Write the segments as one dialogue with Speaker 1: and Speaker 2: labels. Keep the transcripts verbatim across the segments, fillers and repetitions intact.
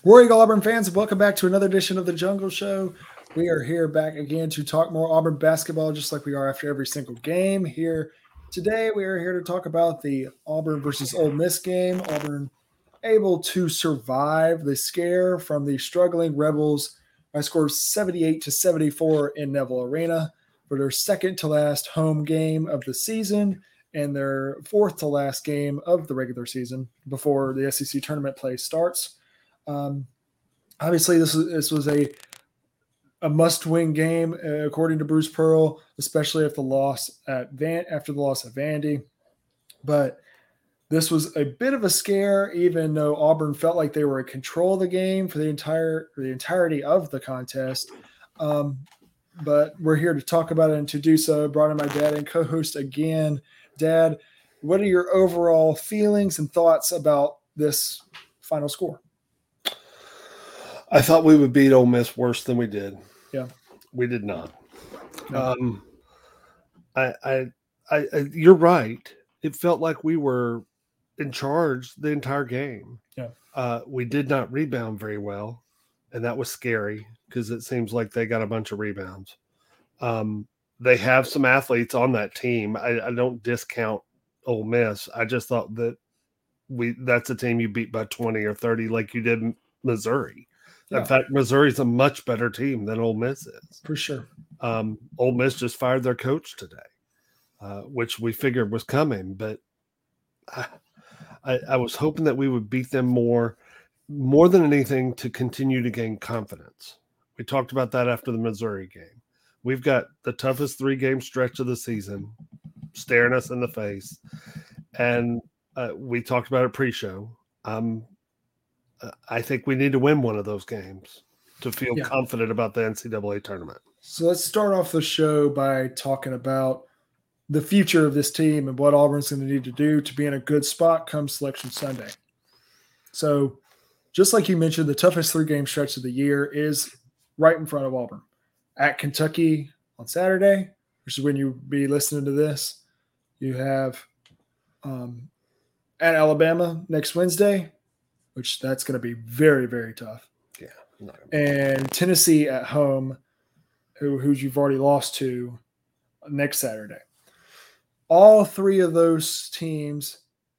Speaker 1: War Eagle Auburn fans, welcome back to another edition of the Jungle Show. We are here back again to talk more Auburn basketball, just like we are after every single game. Here today, we are here to talk about the Auburn versus Ole Miss game. Auburn able to survive the scare from the struggling Rebels by score seventy-eight to seventy-four in Neville Arena for their second to last home game of the season and their fourth to last game of the regular season before the S E C tournament play starts. Um, obviously, this was, this was a a must-win game, uh, according to Bruce Pearl, especially after the loss at Van after the loss at Vandy. But this was a bit of a scare, even though Auburn felt like they were in control of the game for the entire for the entirety of the contest. Um, but we're here to talk about it and to do so. Brought in my dad and co-host again. Dad, what are your overall feelings and thoughts about this final score?
Speaker 2: I thought we would beat Ole Miss worse than we did.
Speaker 1: Yeah,
Speaker 2: we did not.
Speaker 1: No.
Speaker 2: Um, I, I, I, I, you're right. It felt like we were in charge the entire game.
Speaker 1: Yeah,
Speaker 2: uh, we did not rebound very well, and that was scary because it seems like they got a bunch of rebounds. Um, they have some athletes on that team. I, I don't discount Ole Miss. I just thought that we that's a team you beat by twenty or thirty, like you did Missouri.
Speaker 1: Yeah.
Speaker 2: In fact, Missouri's a much better team than Ole Miss is.
Speaker 1: For sure.
Speaker 2: Um, Ole Miss just fired their coach today, uh, which we figured was coming. But I, I, I was hoping that we would beat them more, more than anything, to continue to gain confidence. We talked about that after the Missouri game. We've got the toughest three-game stretch of the season staring us in the face. And uh, we talked about it pre-show. Um, I think we need to win one of those games to feel
Speaker 1: yeah.
Speaker 2: confident about the N C double A tournament.
Speaker 1: So let's start off the show by talking about the future of this team and what Auburn's going to need to do to be in a good spot come Selection Sunday. So just like you mentioned, the toughest three-game stretch of the year is right in front of Auburn. At Kentucky on Saturday, which is when you'll be listening to this. You have um, at Alabama next Wednesday, which that's going to be very, very tough.
Speaker 2: Yeah.
Speaker 1: And Tennessee at home, who who you've already lost to next Saturday. All three of those teams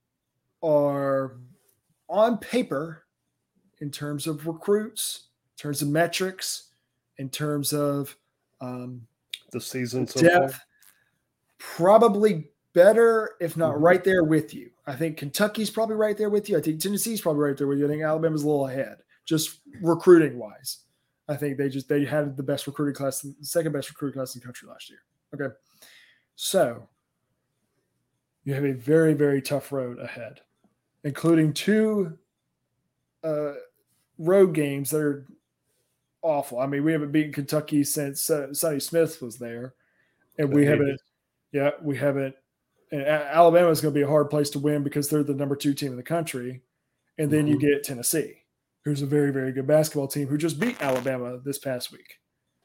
Speaker 1: are on paper in terms of recruits, in terms of metrics, in terms of um,
Speaker 2: the season so
Speaker 1: depth,
Speaker 2: far.
Speaker 1: Probably better, if not
Speaker 2: Mm-hmm.
Speaker 1: right there with you. I think Kentucky's probably right there with you. I think Tennessee's probably right there with you. I think Alabama's a little ahead, just recruiting wise. I think they just they had the best recruiting class, the second best recruiting class in the country last year. Okay, so you have a very, very tough road ahead, including two uh, road games that are awful. I mean, we haven't beaten Kentucky since uh, Sonny Smith was there, and we haven't. Yeah, we haven't. And Alabama is going to be a hard place to win because they're the number two team in the country. And then
Speaker 2: Mm-hmm.
Speaker 1: you get Tennessee, who's a very, very good basketball team who just beat Alabama this past week.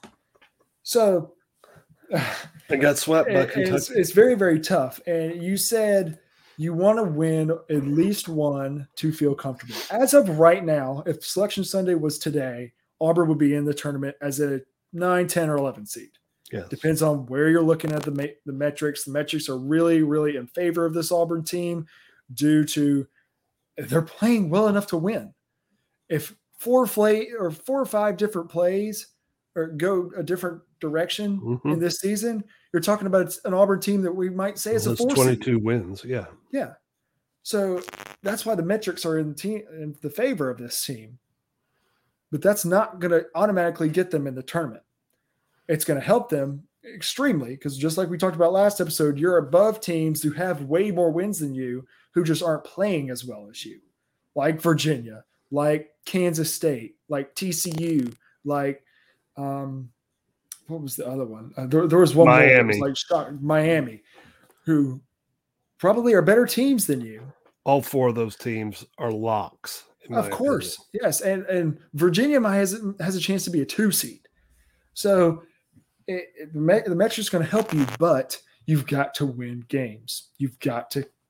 Speaker 1: So
Speaker 2: they got swept by Kentucky.
Speaker 1: It's, it's very, very tough. And you said you want to win at least one to feel comfortable. As of right now, if Selection Sunday was today, Auburn would be in the tournament as a nine, ten, or eleven seed.
Speaker 2: Yes.
Speaker 1: Depends on where you're looking at the the metrics. The metrics are really, really in favor of this Auburn team due to they're playing well enough to win. If four play or four or five different plays or go a different direction
Speaker 2: mm-hmm.
Speaker 1: in this season, you're talking about an Auburn team that we might say is
Speaker 2: well,
Speaker 1: a four
Speaker 2: twenty-two
Speaker 1: seed.
Speaker 2: wins. Yeah.
Speaker 1: Yeah. So that's why the metrics are in, team, in the favor of this team. But that's not going to automatically get them in the tournament. It's going to help them extremely because just like we talked about last episode, you're above teams who have way more wins than you who just aren't playing as well as you, like Virginia, like Kansas State, like T C U, like um, what was the other one? Uh, there, there was one
Speaker 2: Miami.
Speaker 1: more was like Miami, who probably are better teams than you.
Speaker 2: All four of those teams are locks.
Speaker 1: Of course, opinion. Yes, and and Virginia has has a chance to be a two seed. So it, it, the metric is going to help you, but you've got to win games. You've got to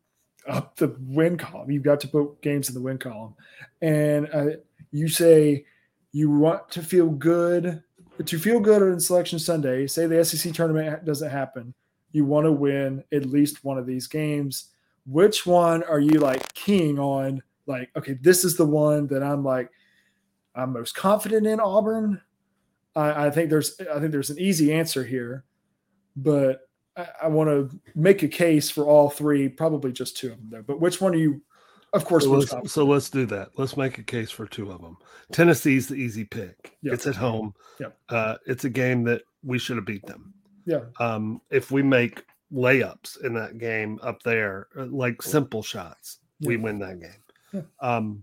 Speaker 1: up the win column. You've got to put games in the win column. And uh, you say you want to feel good, to feel good on Selection Sunday, say the S E C tournament doesn't happen, you want to win at least one of these games. Which one are you like keying on? Like, okay, this is the one that I'm like, I'm most confident in Auburn. I, I think there's, I think there's an easy answer here, but I, I want to make a case for all three, probably just two of them though. But which one are you, of course,
Speaker 2: so let's, so let's do that. Let's make a case for two of them. Tennessee's the easy pick. Yep. It's at home.
Speaker 1: Yep.
Speaker 2: Uh, it's a game that we should have beat them.
Speaker 1: Yeah.
Speaker 2: Um, if we make layups in that game up there, like simple shots, yeah. we win that game. Yeah. Um,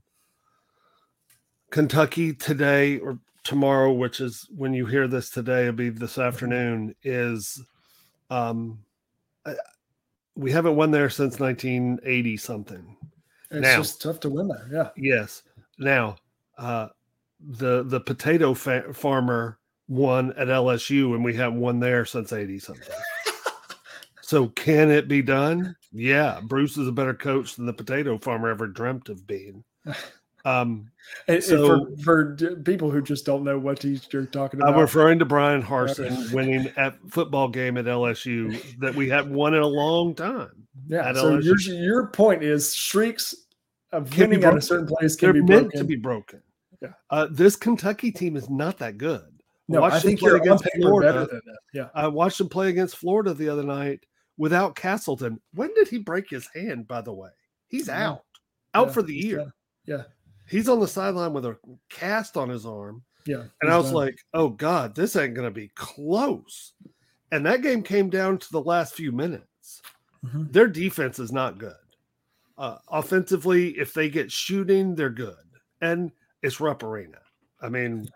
Speaker 2: Kentucky today or tomorrow, which is when you hear this today, it'll be this afternoon, is um, we haven't won there since nineteen eighty something.
Speaker 1: It's
Speaker 2: now,
Speaker 1: just tough to win there. Yeah.
Speaker 2: Yes. Now, uh, the the potato fa- farmer won at L S U, and we haven't won there since eighty something. So can it be done? Yeah. Bruce is a better coach than the potato farmer ever dreamt of being. Um,
Speaker 1: and, so, and for, for people who just don't know what you're talking about,
Speaker 2: I'm referring to Brian Harsin winning at football game at L S U that we haven't won in a long time.
Speaker 1: Yeah. So your, your point is streaks of
Speaker 2: can
Speaker 1: winning at a certain place can
Speaker 2: They're
Speaker 1: be
Speaker 2: meant
Speaker 1: broken.
Speaker 2: to be broken.
Speaker 1: Yeah.
Speaker 2: Uh, this Kentucky team is not that good.
Speaker 1: No, I, I think you're against Florida. Better than that. Yeah.
Speaker 2: I watched him play against Florida the other night without Castleton. When did he break his hand, by the way? He's
Speaker 1: yeah.
Speaker 2: out. Out
Speaker 1: yeah,
Speaker 2: for the year.
Speaker 1: Done. Yeah.
Speaker 2: He's on the sideline with a cast on his arm.
Speaker 1: Yeah.
Speaker 2: And I was done. like, oh, God, this ain't going to be close. And that game came down to the last few minutes. Mm-hmm. Their defense is not good. Uh, offensively, if they get shooting, they're good. And it's Rupp Arena. I mean,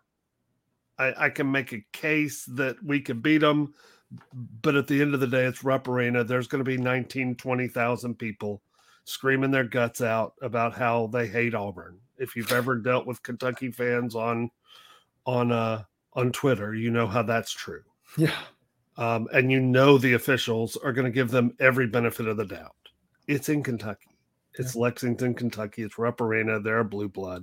Speaker 2: I, I can make a case that we can beat them. But at the end of the day, it's Rupp Arena. There's going to be nineteen, twenty thousand people screaming their guts out about how they hate Auburn. If you've ever dealt with Kentucky fans on on uh, on Twitter, you know how that's true.
Speaker 1: Yeah.
Speaker 2: Um, and you know the officials are going to give them every benefit of the doubt. It's in Kentucky. It's yeah. Lexington, Kentucky. It's Rupp Arena. They're a blue blood.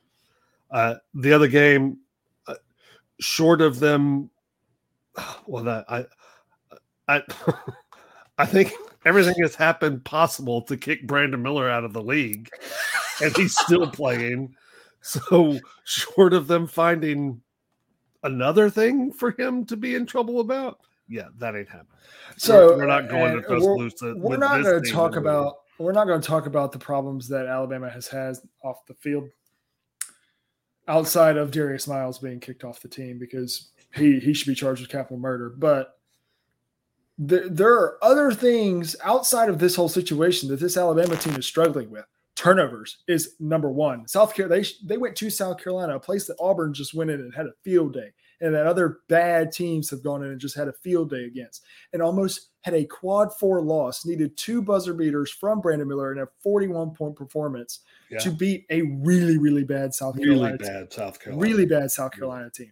Speaker 2: Uh, the other game, uh, short of them, well, that I, I, I think everything has happened possible to kick Brandon Miller out of the league, and he's still playing. So, short of them finding another thing for him to be in trouble about, yeah, that ain't happening.
Speaker 1: So
Speaker 2: we're, we're not going to Tuscaloosa.
Speaker 1: We're, we're not going to talk about. We're not going to talk about the problems that Alabama has had off the field, outside of Darius Miles being kicked off the team because he he should be charged with capital murder. But there, there are other things outside of this whole situation that this Alabama team is struggling with. Turnovers is number one. South Carolina, they, they went to South Carolina, a place that Auburn just went in and had a field day, and that other bad teams have gone in and just had a field day against, and almost had a quad four loss, needed two buzzer beaters from Brandon Miller and a forty-one point performance yeah. to beat a really, really bad South Carolina
Speaker 2: really bad
Speaker 1: team.
Speaker 2: South Carolina.
Speaker 1: Really bad South Carolina yeah. team.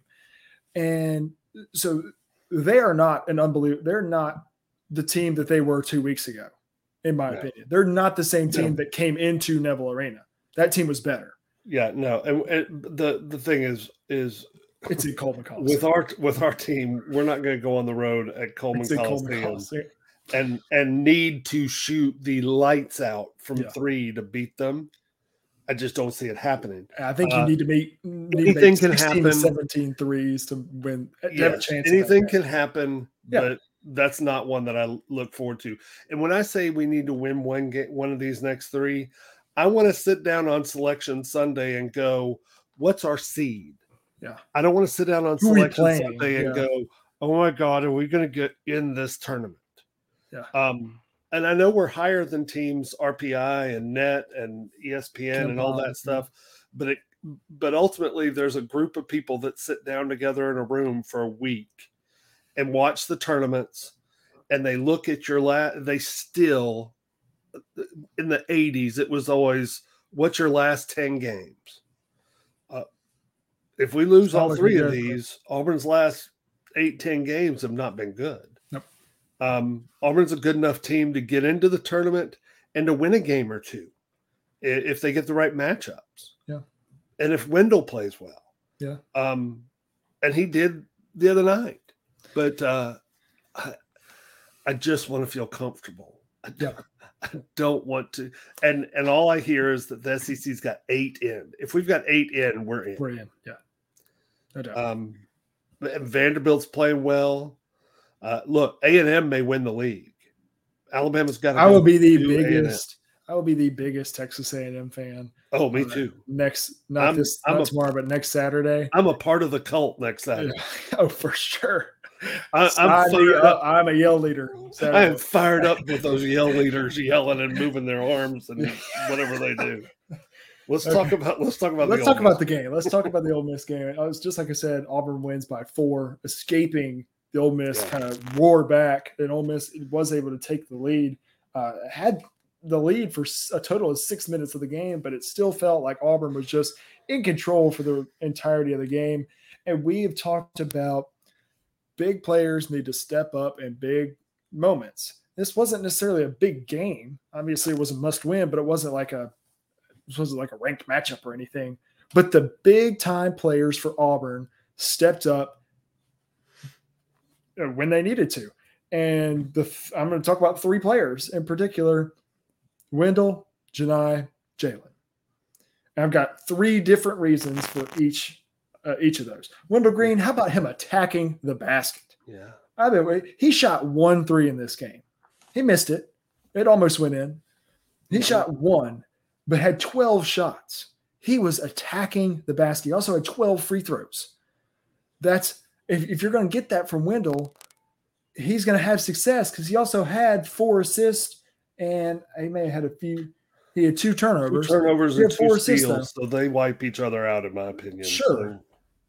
Speaker 1: And so they are not an unbelievable, they're not the team that they were two weeks ago. In my no. opinion, they're not the same team no. that came into Neville Arena. That team was better.
Speaker 2: Yeah, no. And, and the the thing is, is
Speaker 1: it's in Coleman Coliseum.
Speaker 2: With our with our team, we're not going to go on the road at Coleman Coliseum and and need to shoot the lights out from yeah. three to beat them. I just don't see it happening.
Speaker 1: I think you uh, need to make need
Speaker 2: anything
Speaker 1: to make
Speaker 2: can happen.
Speaker 1: seventeen threes to win. To
Speaker 2: yes, have a chance anything can happen, yeah. but that's not one that I look forward to. And when I say we need to win one game, one of these next three, I want to sit down on Selection Sunday and go, what's our seed?
Speaker 1: Yeah.
Speaker 2: I don't want to sit down on Who Selection Sunday and yeah. go, oh my God, are we going to get in this tournament?
Speaker 1: Yeah.
Speaker 2: Um, and I know we're higher than teams R P I and Net and E S P N Kim and all Bond, that stuff, yeah. but it, but ultimately there's a group of people that sit down together in a room for a week and watch the tournaments, and they look at your last, they still, in the eighties, it was always, what's your last ten games? Uh, if we lose all three of these, Auburn's last eight, ten games have not been good.
Speaker 1: Nope.
Speaker 2: Um, Auburn's a good enough team to get into the tournament and to win a game or two if they get the right matchups.
Speaker 1: Yeah.
Speaker 2: And if Wendell plays well.
Speaker 1: Yeah.
Speaker 2: Um, and he did the other night. But uh, I, I just want to feel comfortable. I
Speaker 1: yeah.
Speaker 2: I don't want to. And and all I hear is that the S E C's got eight in. If we've got eight in, we're in.
Speaker 1: We're in. Yeah. No doubt.
Speaker 2: Um, Vanderbilt's playing well. Uh, look, A and M may win the league. Alabama's got to
Speaker 1: I will be the
Speaker 2: biggest.
Speaker 1: biggest. I will be the biggest Texas A and M fan.
Speaker 2: Oh, me
Speaker 1: uh,
Speaker 2: too.
Speaker 1: Next, not
Speaker 2: I'm,
Speaker 1: this,
Speaker 2: I'm
Speaker 1: not
Speaker 2: a,
Speaker 1: tomorrow, but next Saturday.
Speaker 2: I'm a part of the cult next Saturday.
Speaker 1: Oh, for sure.
Speaker 2: I, I'm, fired
Speaker 1: up. I'm a yell leader. Saturday.
Speaker 2: I am fired up with those yell leaders yelling and moving their arms and whatever they do. Let's okay. talk about. Let's talk about.
Speaker 1: Let's
Speaker 2: the
Speaker 1: talk
Speaker 2: Ole
Speaker 1: about the game. Let's talk about the Ole Miss game. I was just like I said, Auburn wins by four, escaping the Ole Miss yeah. kind of roar back, and Ole Miss was able to take the lead. Uh, had the lead for a total of six minutes of the game, but it still felt like Auburn was just in control for the entirety of the game. And we have talked about big players need to step up in big moments. This wasn't necessarily a big game. Obviously, it was a must-win, but it wasn't like a This wasn't like a ranked matchup or anything, but the big time players for Auburn stepped up when they needed to. And the I'm going to talk about three players in particular: Wendell, Johni, Jalen. And I've got three different reasons for each uh, each of those. Wendell Green, how about him attacking the basket?
Speaker 2: Yeah,
Speaker 1: I mean, he shot one three in this game. He missed it. It almost went in. He mm-hmm. shot one. But had twelve shots. He was attacking the basket. He also had twelve free throws. That's if, if you're going to get that from Wendell, he's going to have success because he also had four assists and he may have had a few. He had two turnovers.
Speaker 2: Two turnovers and two steals, so they wipe each other out, in my opinion.
Speaker 1: Sure.
Speaker 2: So.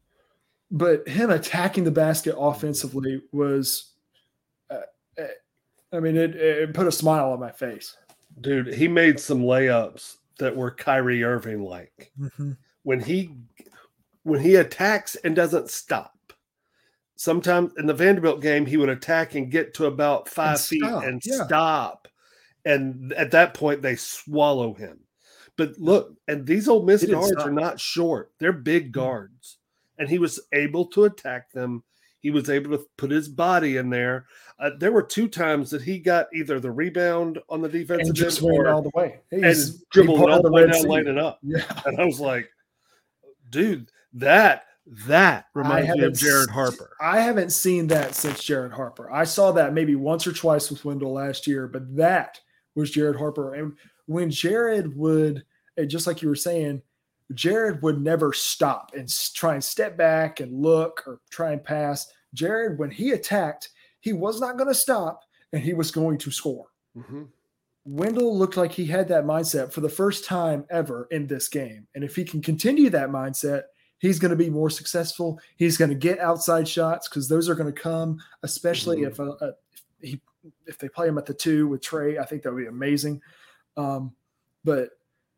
Speaker 1: But him attacking the basket offensively was, uh, I mean, it, it put a smile on my face.
Speaker 2: Dude, he made some layups that were Kyrie Irving like.
Speaker 1: Mm-hmm.
Speaker 2: When he when he attacks and doesn't stop. Sometimes in the Vanderbilt game, he would attack and get to about five and feet stop. and yeah. stop. And at that point, they swallow him. But look, and these Ole Miss guards stop. are not short. They're big guards. And he was able to attack them. He was able to put his body in there. Uh, there were two times that he got either the rebound on the defensive
Speaker 1: and just
Speaker 2: end
Speaker 1: went
Speaker 2: or,
Speaker 1: all the way.
Speaker 2: He's, and dribbled all the way down, lining up.
Speaker 1: Yeah.
Speaker 2: And I was like, dude, that that reminds me of Jared Harper.
Speaker 1: I haven't seen that since Jared Harper. I saw that maybe once or twice with Wendell last year, but that was Jared Harper. And when Jared would, just like you were saying, Jared would never stop and try and step back and look or try and pass. Jared, when he attacked, he was not going to stop and he was going to score.
Speaker 2: Mm-hmm.
Speaker 1: Wendell looked like he had that mindset for the first time ever in this game. And if he can continue that mindset, he's going to be more successful. He's going to get outside shots because those are going to come, especially mm-hmm. if, uh, if he if they play him at the two with Trey. I think that would be amazing. Um, but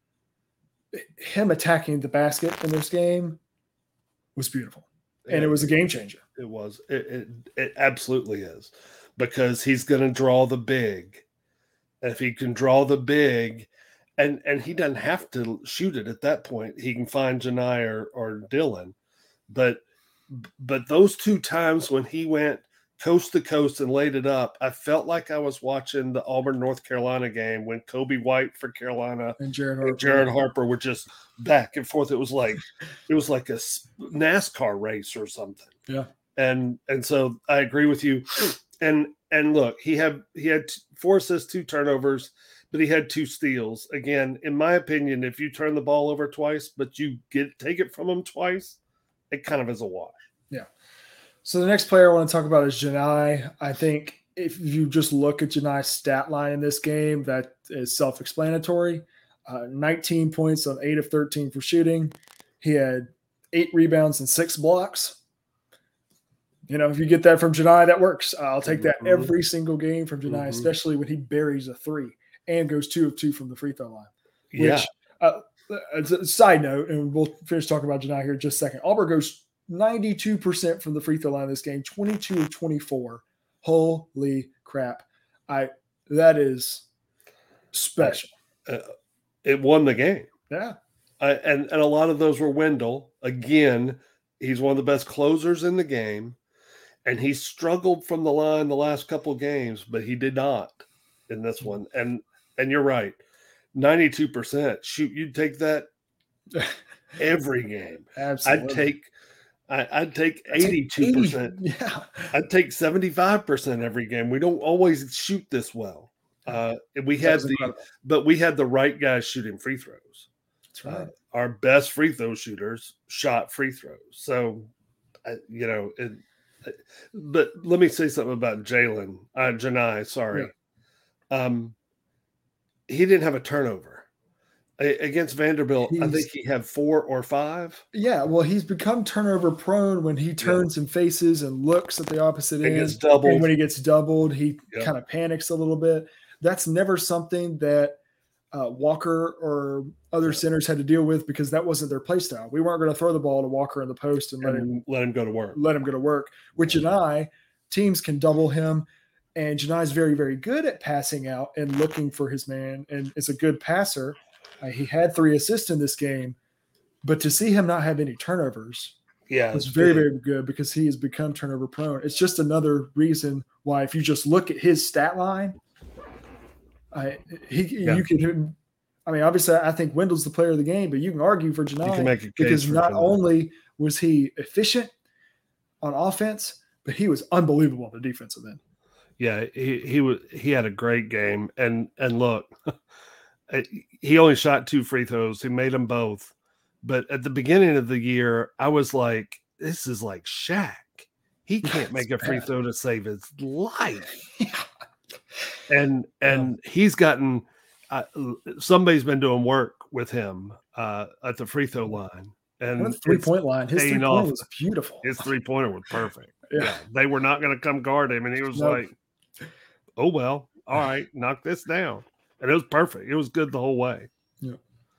Speaker 1: him attacking the basket in this game was beautiful. And yeah, it was a game changer.
Speaker 2: It was. It, it, it absolutely is. Because he's going to draw the big. And if he can draw the big, and, and he doesn't have to shoot it at that point. He can find Johni or, or Dylan. But but those two times when he went coast to coast and laid it up, I felt like I was watching the Auburn, North Carolina game when Kobe White for Carolina
Speaker 1: and Jared Harper,
Speaker 2: and Jared Harper were just back and forth. It was like it was like a NASCAR race or something.
Speaker 1: Yeah,
Speaker 2: and and so I agree with you. And and look, he had he had four assists, two turnovers, but he had two steals. Again, in my opinion, if you turn the ball over twice, but you get take it from him twice, it kind of is a wash.
Speaker 1: Yeah. So the next player I want to talk about is Johni. I think if you just look at Johni's stat line in this game, that is self-explanatory. Uh, nineteen points on eight of thirteen for shooting. He had eight rebounds and six blocks. You know, if you get that from Johni, that works. I'll take that every single game from Johni, mm-hmm. especially when he buries a three and goes two of two from the free throw line. Which,
Speaker 2: yeah.
Speaker 1: Uh, as a side note, and we'll finish talking about Johni here in just a second. Auburn goes ninety-two percent from the free throw line this game, twenty-two of twenty-four. Holy crap. I that is Special.
Speaker 2: Uh, it won the game.
Speaker 1: Yeah.
Speaker 2: Uh, and, and a lot of those were Wendell. Again, he's one of the best closers in the game. And he struggled from the line the last couple of games, but he did not in this one. And and you're right. ninety-two percent. Shoot, you'd take that every game.
Speaker 1: Absolutely.
Speaker 2: I'd take I, I'd take eighty-two percent.
Speaker 1: Yeah.
Speaker 2: I'd take seventy-five percent every game. We don't always shoot this well. Uh, we had the, incredible. But we had the right guys shooting free throws.
Speaker 1: That's right. Uh,
Speaker 2: our best free throw shooters shot free throws. So, uh, you know, it, but let me say something about Jalen, uh, Janai, sorry. Yeah. Um, he didn't have a turnover. A- against Vanderbilt, he's, I think he had four or five.
Speaker 1: Yeah, well, he's become turnover prone when he turns yeah. and faces and looks at the opposite end.
Speaker 2: Gets doubled.
Speaker 1: And when he gets doubled, he
Speaker 2: yeah.
Speaker 1: kind of panics a little bit. That's never something that uh, Walker or other centers had to deal with because that wasn't their play style. We weren't going to throw the ball to Walker in the post and let
Speaker 2: and
Speaker 1: him
Speaker 2: let him go to work.
Speaker 1: Let him go to work. With Janai, teams can double him, and Janai is very, very good at passing out and looking for his man, and is a good passer. Uh, he had three assists in this game, but to see him not have any turnovers,
Speaker 2: yeah,
Speaker 1: was very, very good because he has become turnover prone. It's just another reason why, if you just look at his stat line, I he yeah. you could. I mean, obviously, I think Wendell's the player of the game, but you can argue for Janai because not only was he efficient on offense, but he was unbelievable on the defensive end.
Speaker 2: Yeah, he he was he had a great game, and and look, he only shot two free throws. He made them both, but at the beginning of the year, I was like, "This is like Shaq. He can't make a free bad. throw to save his life." Yeah. And and yeah. he's gotten. Uh, somebody's been doing work with him uh, at the free throw line and
Speaker 1: three point line. His three point was beautiful.
Speaker 2: His three pointer was perfect.
Speaker 1: yeah.
Speaker 2: yeah, they were not going to come guard him, and he was nope. like, "Oh well, all right, knock this down," and it was perfect. It was good the whole way.
Speaker 1: Yeah.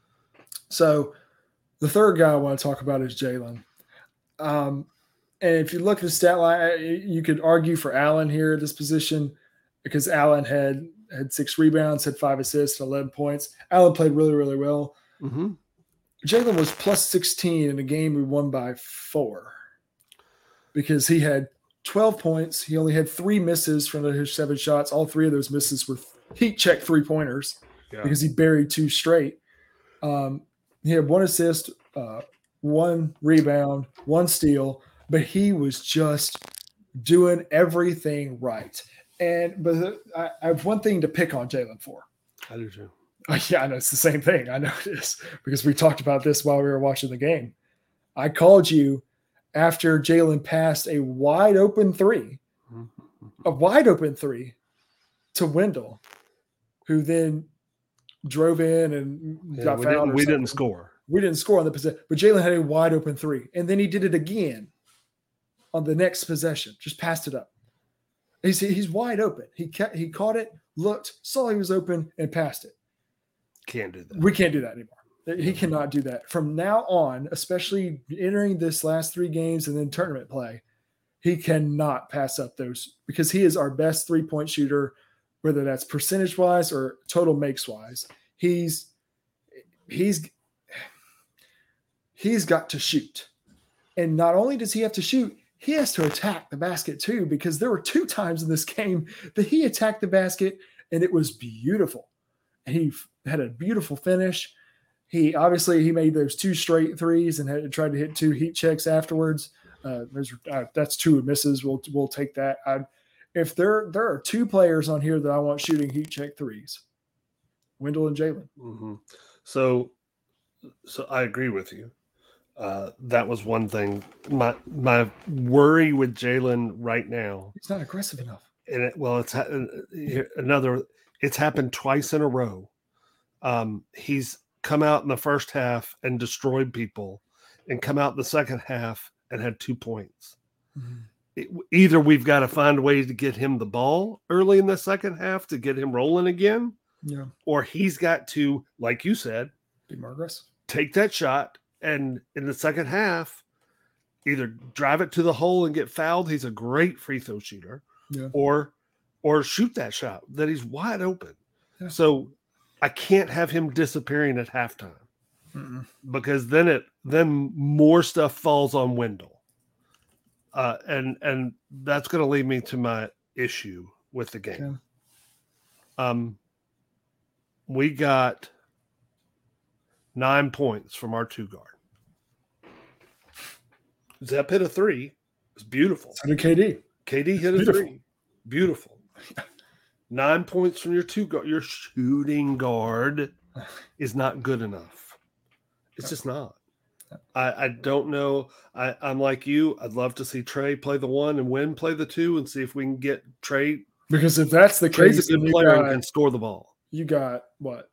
Speaker 1: So, the third guy I want to talk about is Jalen. Um, and if you look at the stat line, you could argue for Allen here at this position because Allen had. had six rebounds, had five assists, eleven points. Allen played really, really well.
Speaker 2: Mm-hmm.
Speaker 1: Jalen was plus sixteen in a game we won by four because he had twelve points. He only had three misses from his seven shots. All three of those misses were heat check three-pointers yeah. because he buried two straight. Um, he had one assist, uh, one rebound, one steal, but he was just doing everything right. And but I, I have one thing to pick on Jalen for.
Speaker 2: I do too.
Speaker 1: Uh, yeah, I know it's the same thing. I know it is because we talked about this while we were watching the game. I called you after Jalen passed a wide open three, mm-hmm. a wide open three to Wendell, who then drove in and yeah, got
Speaker 2: we
Speaker 1: fouled.
Speaker 2: Didn't, we didn't score.
Speaker 1: We didn't score on the possession, but Jalen had a wide open three, and then he did it again on the next possession. Just passed it up. He's he's wide open. He ca- he caught it, looked, saw he was open, and passed it.
Speaker 2: Can't do that.
Speaker 1: We can't do that anymore. He cannot do that. From now on, especially entering this last three games and then tournament play, he cannot pass up those because he is our best three-point shooter, whether that's percentage-wise or total makes-wise. He's he's he's got to shoot. And not only does he have to shoot, he has to attack the basket too, because there were two times in this game that he attacked the basket and it was beautiful. And he had a beautiful finish. He obviously he made those two straight threes and had tried to hit two heat checks afterwards. Uh, there's uh, that's two misses. We'll we'll take that. I, if there there are two players on here that I want shooting heat check threes, Wendell and Jalen.
Speaker 2: Mm-hmm. So, so I agree with you. Uh, that was one thing. My my worry with Jalen right now.
Speaker 1: He's not aggressive enough.
Speaker 2: And it, well, it's another. It's happened twice in a row. Um, he's come out in the first half and destroyed people, and come out in the second half and had two points. Mm-hmm. It, either we've got to find a way to get him the ball early in the second half to get him rolling again,
Speaker 1: yeah,
Speaker 2: or he's got to, like you said,
Speaker 1: be more aggressive.
Speaker 2: Take that shot. And in the second half, either drive it to the hole and get fouled. He's a great free throw shooter,
Speaker 1: yeah.
Speaker 2: or or shoot that shot that he's wide open.
Speaker 1: Yeah.
Speaker 2: So I can't have him disappearing at halftime
Speaker 1: Mm-mm.
Speaker 2: because then it then more stuff falls on Wendell, uh, and and that's going to lead me to my issue with the game.
Speaker 1: Okay.
Speaker 2: Um, we got nine points from our two guard. Zep hit a three. It's beautiful.
Speaker 1: So did K D.
Speaker 2: K D hit a
Speaker 1: Beautiful.
Speaker 2: three. Beautiful. Nine points from your two guard. Your shooting guard is not good enough. It's just not. I, I don't know. I, I'm like you. I'd love to see Trey play the one and Wynn play the two and see if we can get Trey.
Speaker 1: Because if that's the
Speaker 2: Trey's
Speaker 1: case,
Speaker 2: a good
Speaker 1: you
Speaker 2: player
Speaker 1: got,
Speaker 2: and can score the ball.
Speaker 1: you got what?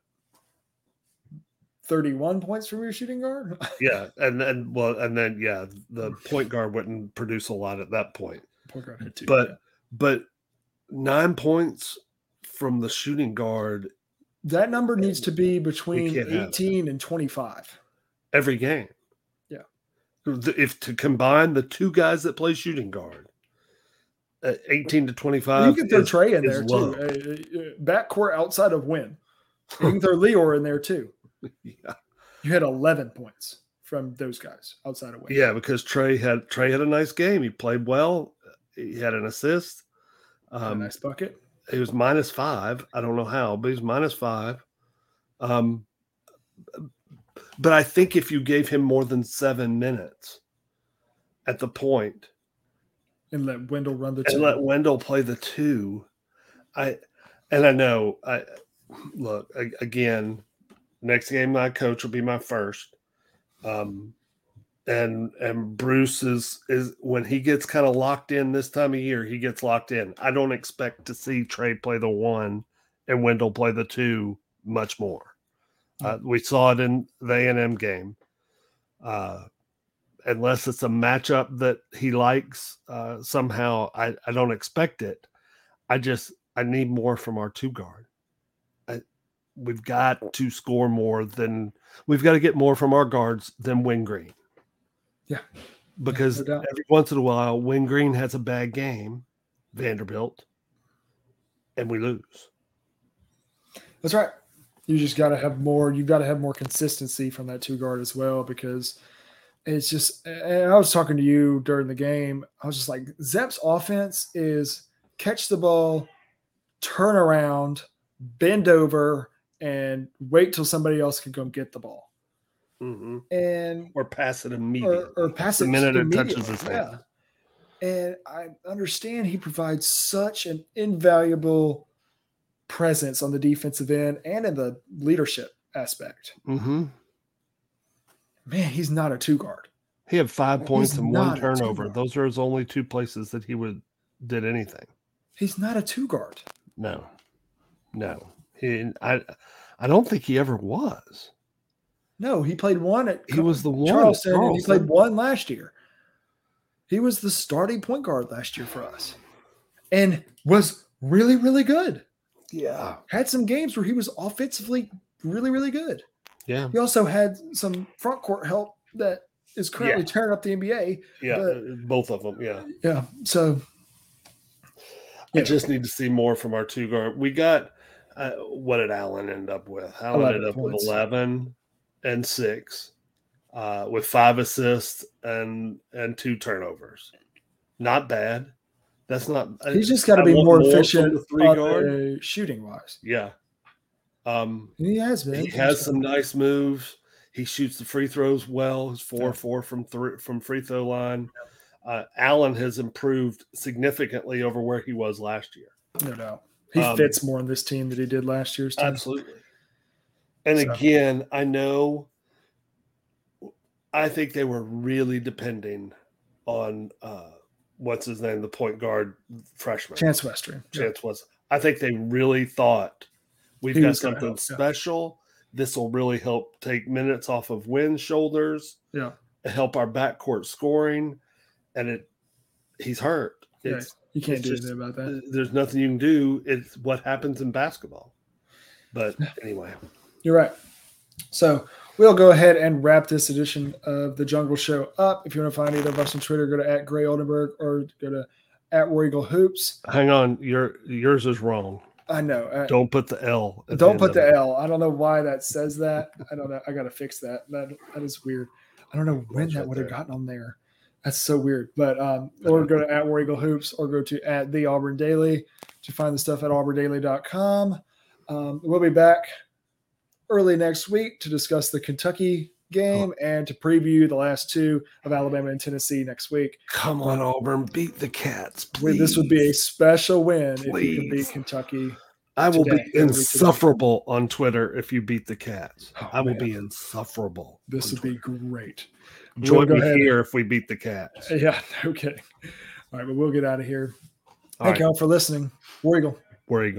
Speaker 1: thirty-one points from your shooting guard?
Speaker 2: Yeah, and then well, and then yeah, the point guard wouldn't produce a lot at that point.
Speaker 1: Point guard had two.
Speaker 2: But
Speaker 1: yeah.
Speaker 2: but nine points from the shooting guard
Speaker 1: That number needs to be
Speaker 2: We
Speaker 1: between
Speaker 2: can't have
Speaker 1: eighteen and twenty-five.
Speaker 2: every game.
Speaker 1: Yeah.
Speaker 2: If to combine the two guys that play shooting guard, uh, eighteen to twenty-five.
Speaker 1: You can throw
Speaker 2: is,
Speaker 1: Trey in
Speaker 2: is
Speaker 1: there
Speaker 2: low.
Speaker 1: too. Uh, uh, Backcourt outside of Wynn. You can throw Lior in there too.
Speaker 2: Yeah.
Speaker 1: You had eleven points from those guys outside of Wynn.
Speaker 2: Yeah, because Trey had Trey had a nice game. He played well. He had an assist.
Speaker 1: A
Speaker 2: Um,
Speaker 1: nice bucket.
Speaker 2: He was minus five. I don't know how, but he's minus five. Um, but I think if you gave him more than seven minutes at the point
Speaker 1: And let Wendell run the
Speaker 2: and
Speaker 1: two.
Speaker 2: let Wendell play the two, I and I know I look a- again. Next game I coach will be my first. Um, and and Bruce is is when he gets kind of locked in this time of year, he gets locked in. I don't expect to see Trey play the one and Wendell play the two much more. Uh, we saw it in the A and M game. Uh, unless it's a matchup that he likes, uh, somehow I, I don't expect it. I just I need more from our two guard. I, we've got to score more than we've got to get more from our guards than Wynn Green.
Speaker 1: Yeah.
Speaker 2: Because
Speaker 1: No doubt.
Speaker 2: every once in a while, Wynn Green has a bad game, Vanderbilt, and we lose.
Speaker 1: That's right. You just got to have more. You've got to have more consistency from that two guard as well, because it's just. And I was talking to you during the game. I was just like, Zep's offense is catch the ball, turn around, bend over, and wait till somebody else can go get the ball,
Speaker 2: Mm-hmm.
Speaker 1: and
Speaker 2: Or pass it immediately.
Speaker 1: or, or pass
Speaker 2: the
Speaker 1: it
Speaker 2: minute it
Speaker 1: immediately.
Speaker 2: touches his
Speaker 1: Yeah.
Speaker 2: hand.
Speaker 1: And I understand he provides such an invaluable presence on the defensive end and in the leadership aspect.
Speaker 2: Mm-hmm.
Speaker 1: Man, he's not a two guard.
Speaker 2: He had five points
Speaker 1: He's
Speaker 2: and
Speaker 1: not
Speaker 2: one
Speaker 1: a
Speaker 2: turnover.
Speaker 1: two-guard.
Speaker 2: Those are his only two places that he would did anything.
Speaker 1: He's not a two guard.
Speaker 2: No, no. He, I, I don't think he ever was.
Speaker 1: No, he played one at
Speaker 2: He was the one at
Speaker 1: Charleston, and he
Speaker 2: Charleston.
Speaker 1: played one last year. He was the starting point guard last year for us, and was really, really good.
Speaker 2: Yeah,
Speaker 1: Had some games where he was offensively really, really good.
Speaker 2: yeah,
Speaker 1: He also had some front court help that is currently
Speaker 2: Yeah.
Speaker 1: tearing up the N B A.
Speaker 2: yeah.
Speaker 1: But-
Speaker 2: uh, both of them. Yeah.
Speaker 1: Yeah. So
Speaker 2: I
Speaker 1: Yeah.
Speaker 2: just need to see more from our two guard. We got uh, what did Allen end up with? Allen
Speaker 1: eleven
Speaker 2: ended up
Speaker 1: points.
Speaker 2: with eleven and six, uh, with five assists and and two turnovers. Not bad. That's not.
Speaker 1: he's just got to
Speaker 2: I
Speaker 1: be
Speaker 2: want
Speaker 1: more
Speaker 2: from
Speaker 1: efficient
Speaker 2: the three
Speaker 1: on
Speaker 2: guard.
Speaker 1: the shooting wise.
Speaker 2: Yeah. Um,
Speaker 1: He has been.
Speaker 2: he has some nice moves. He shoots the free throws well. He's four
Speaker 1: Yeah.
Speaker 2: four from three from free throw line. Uh, Allen has improved significantly over where he was last year.
Speaker 1: No doubt. He
Speaker 2: Um,
Speaker 1: fits more in this team than he did last year's team.
Speaker 2: Absolutely. And
Speaker 1: So-
Speaker 2: again, I know. I think they were really depending on uh, what's his name, the point guard freshman.
Speaker 1: Chance Western. Yeah.
Speaker 2: Chance was. I think they really thought we've
Speaker 1: He
Speaker 2: got
Speaker 1: was gonna
Speaker 2: something
Speaker 1: help, yeah.
Speaker 2: special. This will really help take minutes off of Wynn's shoulders,
Speaker 1: Yeah.
Speaker 2: help our backcourt scoring, and it. He's hurt.
Speaker 1: Yeah.
Speaker 2: It's
Speaker 1: You can't
Speaker 2: it's
Speaker 1: do
Speaker 2: just-
Speaker 1: anything about that.
Speaker 2: there's nothing you can do. It's what happens in basketball. But anyway,
Speaker 1: You're right. So we'll go ahead and wrap this edition of the Jungle Show up. If you want to find either of us on Twitter, go to at Gray Oldenburg or go to at War Eagle Hoops.
Speaker 2: hang on. Your yours is wrong.
Speaker 1: I know. I,
Speaker 2: Don't put the L. at
Speaker 1: don't
Speaker 2: end
Speaker 1: put
Speaker 2: of
Speaker 1: the
Speaker 2: it.
Speaker 1: L. I don't know why that says that. I don't know. I got to fix that. That that is weird. I don't know when
Speaker 2: That's
Speaker 1: that
Speaker 2: right
Speaker 1: would have
Speaker 2: there.
Speaker 1: gotten on there. That's so weird. But um, or go to at War Eagle Hoops or go to at the Auburn Daily to find the stuff at auburn daily dot com. Um, we'll be back early next week to discuss the Kentucky game and to preview the last two of Alabama and Tennessee next week.
Speaker 2: Come on, Auburn, beat the Cats, please.
Speaker 1: This would be a special win
Speaker 2: Please.
Speaker 1: if you could beat Kentucky.
Speaker 2: I will
Speaker 1: today.
Speaker 2: be insufferable on Twitter if you beat the Cats.
Speaker 1: Oh,
Speaker 2: I will
Speaker 1: man.
Speaker 2: be insufferable.
Speaker 1: This would
Speaker 2: Twitter.
Speaker 1: be great.
Speaker 2: Join
Speaker 1: we'll
Speaker 2: me
Speaker 1: ahead.
Speaker 2: here if we beat the Cats.
Speaker 1: Yeah, no kidding. All right, but we'll get out of here.
Speaker 2: All
Speaker 1: Thank
Speaker 2: right.
Speaker 1: y'all for listening. War Eagle.
Speaker 2: War Eagle.